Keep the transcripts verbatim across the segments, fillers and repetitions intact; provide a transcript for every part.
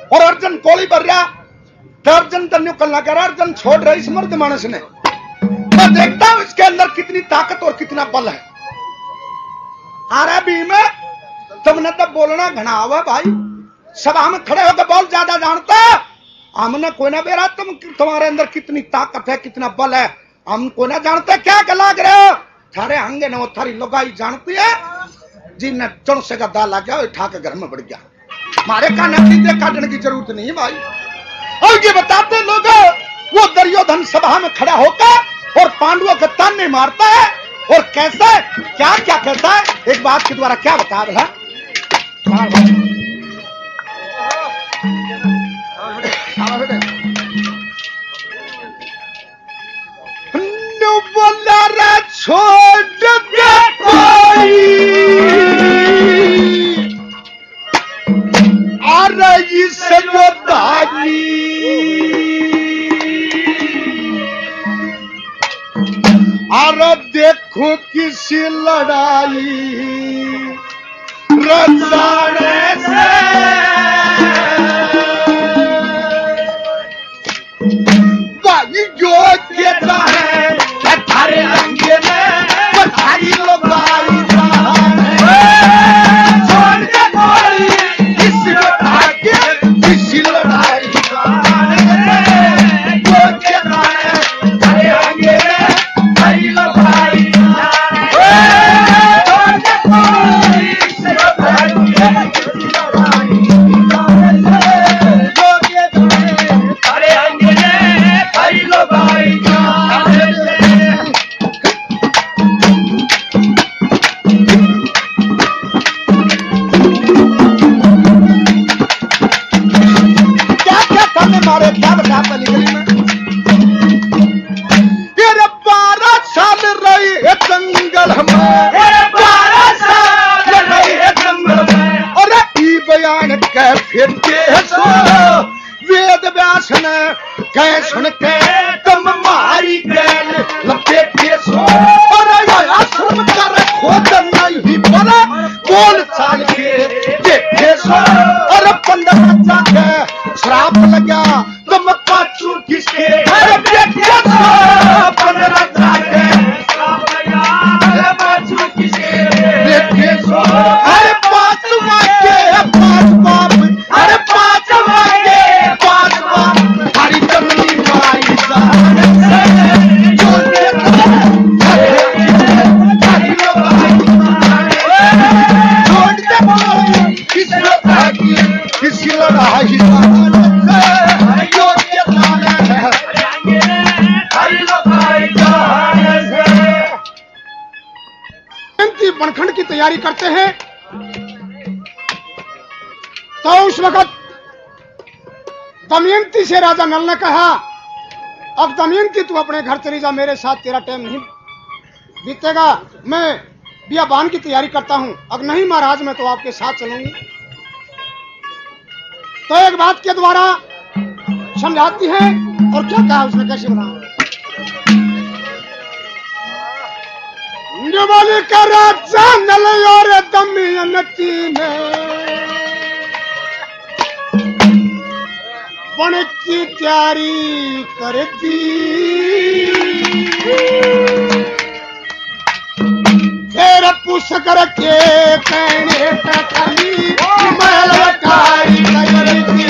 और अर्जुन कोली भर रहा तो अर्जुन तन्यू कल्ला कर अर्जुन छोड़ रही इस मर्द मानस ने। मैं देखता हूं इसके अंदर कितनी ताकत और कितना बल है। अरे भीम तुमने तो बोलना घना हुआ भाई, सभा में खड़े होकर बहुत ज्यादा जानता है। हमने कोई ना बेरा तुम तुम्हारे अंदर कितनी ताकत है कितना बल है हम को ना जानते। क्या गला रहे हो थारे हंगे न थारी लुगाई जानती है जिन्हें चुन से का दाल आ गया उठा के घर में बढ़ गया। हमारे का नतीजे काटने की जरूरत नहीं भाई। और ये बताते लोग वो दुर्योधन सभा में खड़ा होकर और पांडवों के ताने मारता है और कैसे क्या क्या कहता है एक बात के द्वारा क्या बता रहा बोला रे छोड़ दे कोई आ रही सजदारी अरे देखो किसी लड़ाई रजाने से भाई जो कहता है थारे अंगे में थारी लुगाई छोड़ के कोई इस भाग्य किसी लड़ाई जो कहता है थारे अंगे में थारी लुगाई छोड़ के कोई इस भाग्य किसी लड़ाई जो कहता है थारे अंगे में थारी लुगाई मारे क्या बताता निकली में तेरे बारह साल रही है जंगल में बारह साल रही है जंगल में और ई बयान कह फिर के सो वेद व्यास ने कह सुन के तुम मारी गैल लपेटे सो और आश्रम कर खोद नहीं पर कौन साल के देखे सो और पंद्रह जाके श्राप लगा तुम पाचू किसके अरे बेटे पंद्रह जाके श्राप लगा पाचू किसके बेटे सो अरे पांच वाके पांच बाप अरे पांच वाके पांच बाप हरी जमनी माई जान से जो हरी छोड़ दे किसी लड़ाई किसी लड़ाई बनखंड की तैयारी करते हैं तो उस वक्त दमयंती से राजा नल ने कहा अब दमयंती तू अपने घर चली जा, मेरे साथ तेरा टाइम नहीं बीतेगा, मैं बियाबान की तैयारी करता हूं। अब नहीं महाराज मैं तो आपके साथ चलूंगी। तो एक बात के द्वारा समझाती है और क्या कहा उसने कैसे बनाया बोली का राजा नल और दमयंती ने बन की तैयारी कर दी फिर पूछ कर के कहने खाली महल लटाई कर दी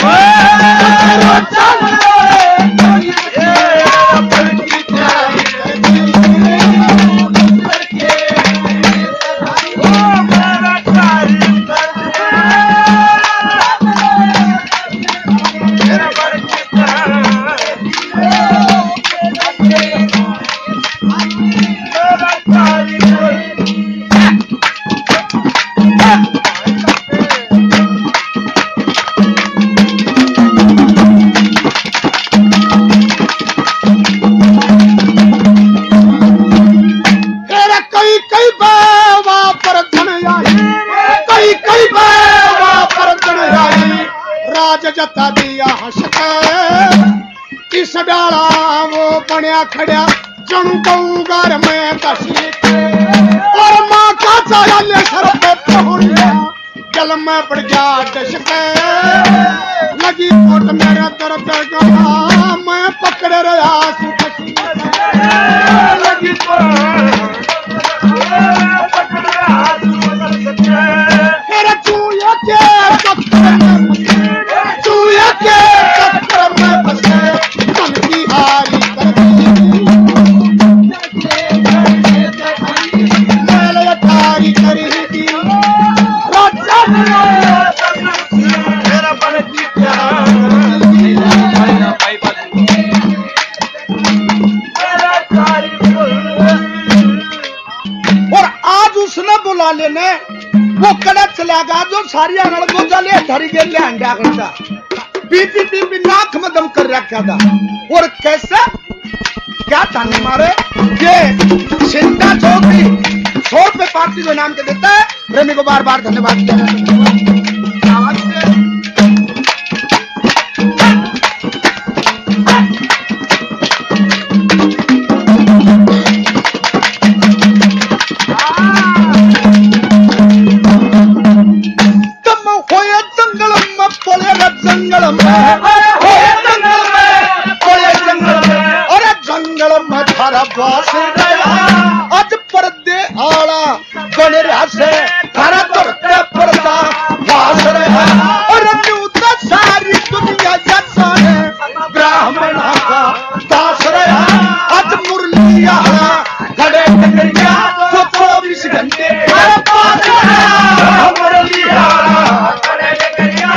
जता दिया हंसके इस डाला वो बनया खड़ा जणू घर में दसी और माँ का चाया ले सर पे पहुंच गया जल में पड़ गया डसके लगी मेरा दर्द गला मैं पकड़ रहा लगी मेरा चूया के चक्कर में चूया के चक्कर में फंसे मन की हारी कर मैं तारी करी दी मेरा बन की और आज उसने बुला लेने वो कड़ा चलेगा जो सारी अनड़ को चले धरी के ले अंडा करता पीपी पीपी नाक में दम कर रखा था और कैसे क्या ताने मारे ये सिंधा चौधरी सौ रुपए पार्टी जो नाम के देता है प्रेमी को बार बार धन्यवाद किया आवाज से जंगल में जंगल में जंगल में अरे जंगल में थारा बास गया आज पर्दे आला बन रहा से थारा तुरते पर्दा बास रहा और न्यूता सारी दुनिया जैसा है ब्राह्मण का दास रहा आज मुरली आला खड़े टकरिया तो चौबीस घंटे मुरली आला खड़े टकरिया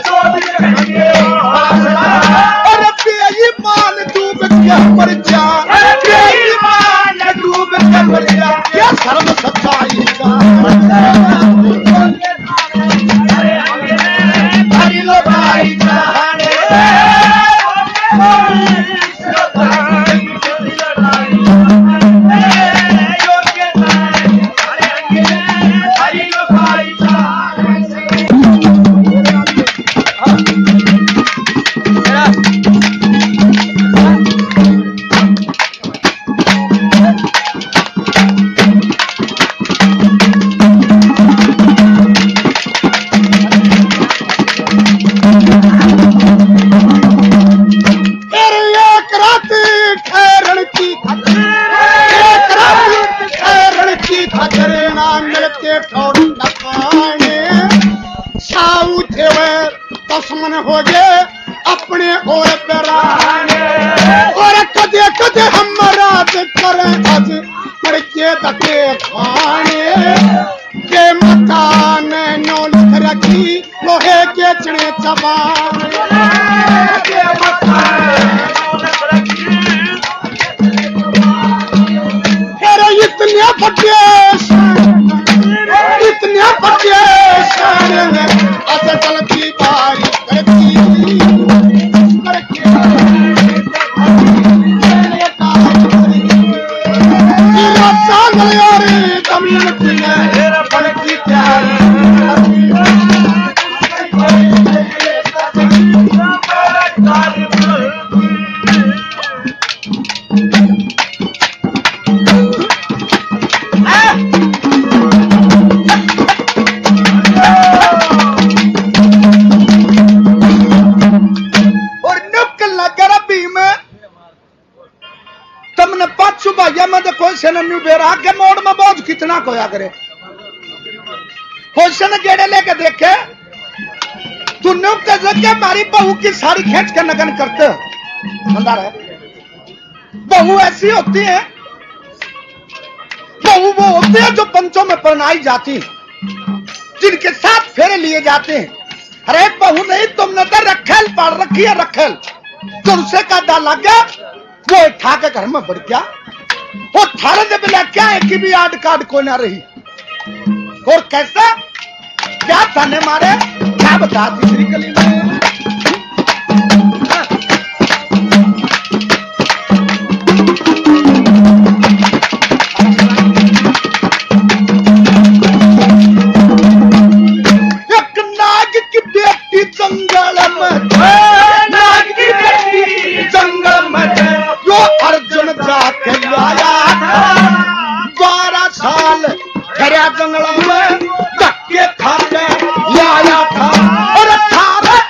बेईमान डूब के मर जा बेईमान डूब के मर जा क्या शर्म सच्चाई का हरी लो भाई जाने हरी लो भाई दुश्मन हो गए अपने और पराने और कदे कदे हम राज करें आज करके दके खाने के मकान नो लिख रखी लोहे के चने चबाने के मकान नो लिख रखी तेरे इतने बड़े इतने बड़े शान है अच्छा चलती बारी बेरा के मोड़ में बहुत कितना कोया करे क्वेश्चन गेड़े लेके देखे तू नुक के मारी बहू की साड़ी खींच कर नगन करते हो मंदार है बहू ऐसी होती है बहू वो होती है जो पंचों में परनाई जाती जिनके साथ फेरे लिए जाते हैं अरे बहू नहीं तुमने तो रखेल पाड़ रखी है रखेल तो उसे का डाल लग गया वो उठा के घर में बढ़ गया वो थारे से बिना क्या है कि भी आड काट को ना रही और कैसा क्या थाने मारे क्या बता तीसरी गली में एक नाग की बेटी जंगल में नाग की बेटी जंगल में जो अर्जुन जाके लाया बारह साल खड़ा जंगल में धक्के खा के लाया था और अठारह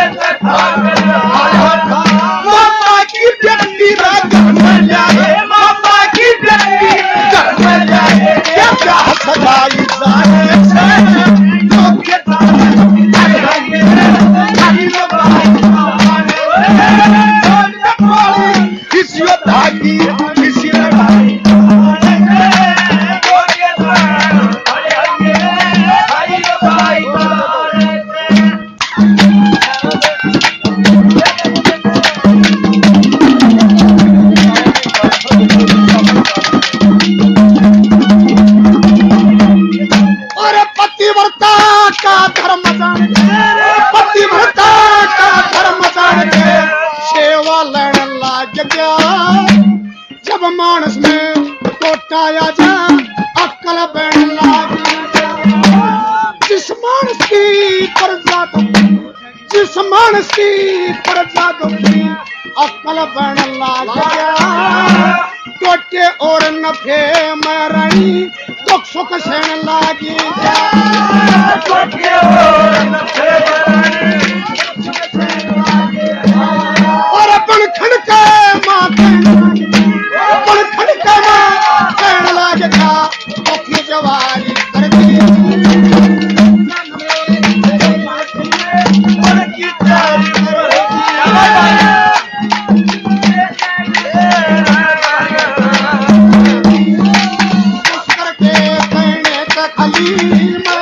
मामा की बेटी घर में जाए, मामा की बेटी घर में जाए, क्या क्या सजाई जाए से योग्य किसी भागी किसी भाई और पतिव्रता का धर्म जान पतिव्रता का धर्म जान के सेवा लेने लाग गया जब मानस में टोटाया जा अक्ल बहन लाग जिस मानस की प्रजा जिस मानस की प्रजा की अक्ल बहन लाग गया टोटे और नफे में रही दुख सुख सहन लागी जा टोटे और नफे और अपन खड़के मां अपन खड़के मां कहने लागे था ओखी जवानी कर दी मन की तारी करके कहने तक खाली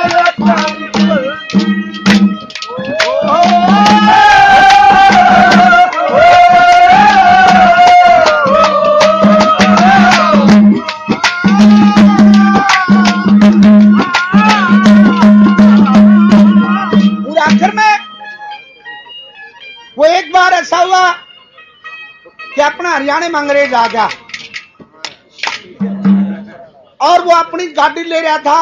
वो एक बार ऐसा हुआ कि अपना हरियाणा में अंग्रेज आ गया और वो अपनी गाड़ी ले रहा था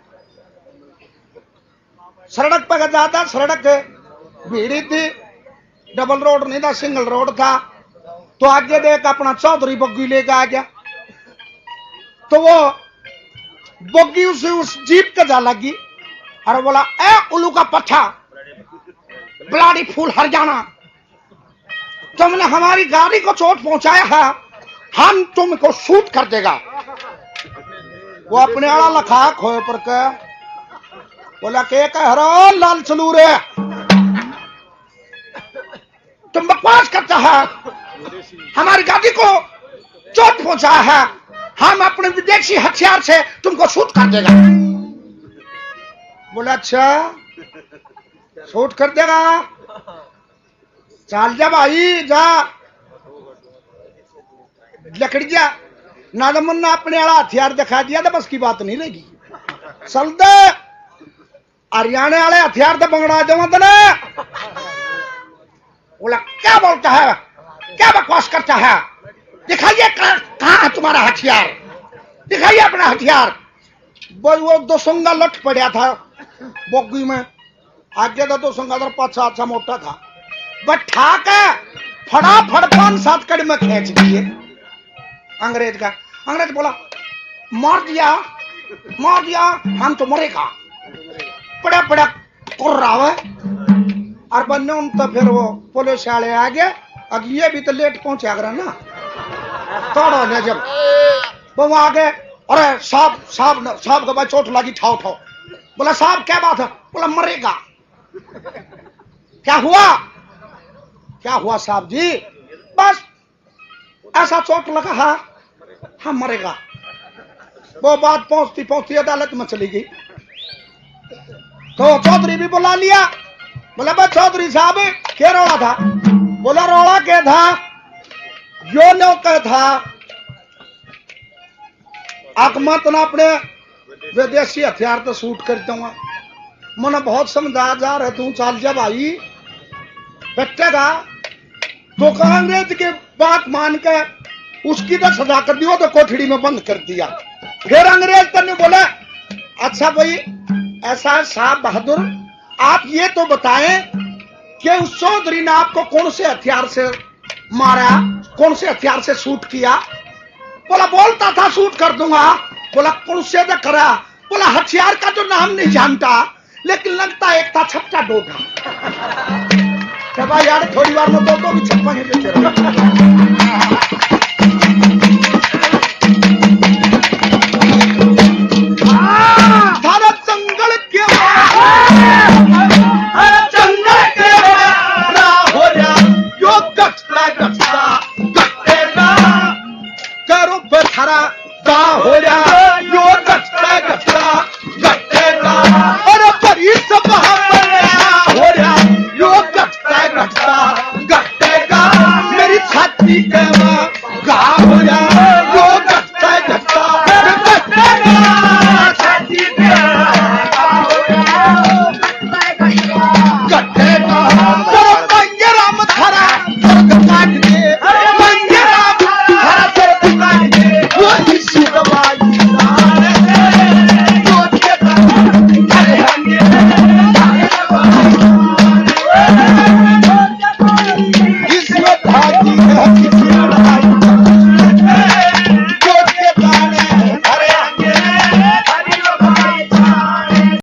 सड़क पर जाता सड़क भीड़ी थी डबल रोड नहीं था सिंगल रोड था तो आगे देख अपना चौधरी बग्गी लेके आ गया तो वो बग्गी उसे उस जीप के जा लगी और बोला ए उल्लू का पट्टा ब्लाडी फूल हरियाणा तुमने हमारी गाड़ी को चोट पहुंचाया है हम तुमको शूट कर देगा वो अपने आड़ा लखा खोए पर के बोला के कह रहा लाल चलू रे तुम बकवास करता है हमारी गाड़ी को चोट पहुंचाया है हम अपने विदेशी हथियार से तुमको शूट कर देगा बोला अच्छा शूट कर देगा चल जा भाई जा लकड़िया ना तो मुन्ना अपने वाला हथियार दिखा दिया तो बस की बात नहीं रहेगी चल दे हरियाणा वाले हथियार तो बंगड़ा दो तो ना बोला क्या बोलता है क्या बकवास करता है दिखाइए कहाँ है तुम्हारा हथियार दिखाइए अपना हथियार बोल वो दो संगा लट पड़ा था बोगी में आगे तो दो संगा तो पाँच अच्छा मोटा था बट ठाक है फटाफट पांच सात कड़ी में खींच दिए अंग्रेज का अंग्रेज बोला मार दिया मार दिया हम तो मरेगा बड़ा बड़ा कर रहा है और बन्ने तो फिर वो पुलिस वाले आ गए अब ये भी तो लेट पहुंचा कर ना तोड़ो ने जब वो आ गए अरे साहब साहब साहब का भाई चोट लगी ठाओ ठाओ बोला साहब क्या बात है बोला मरेगा क्या हुआ क्या हुआ साहब जी बस ऐसा चोट लगा है हम मरेगा वो बात पहुंचती पहुंचती अदालत में चली गई तो चौधरी भी बुला लिया बोला भाई चौधरी साहब क्या रोड़ा था बोला रोड़ा क्या था यो नो क्या था आकमत ना अपने विदेशी हथियार तो शूट कर दूंगा मैंने बहुत समझा जा रहे तू चल जा भाई बैठेगा तो कांग्रेस के बात मान के उसकी तो सजा कर दियो तो कोठड़ी में बंद कर दिया फिर अंग्रेज तो ने बोला अच्छा भाई ऐसा है साहब बहादुर आप ये तो बताएं कि उस चौधरी ने आपको कौन से हथियार से मारा कौन से हथियार से शूट किया बोला बोलता था शूट कर दूंगा बोला कौन से तो करा बोला हथियार का तो नाम नहीं जानता लेकिन लगता एक था छप्टा डोटा अरे भाई यार थोड़ी बार में दो दो भी छप्पन ही बेचे रहे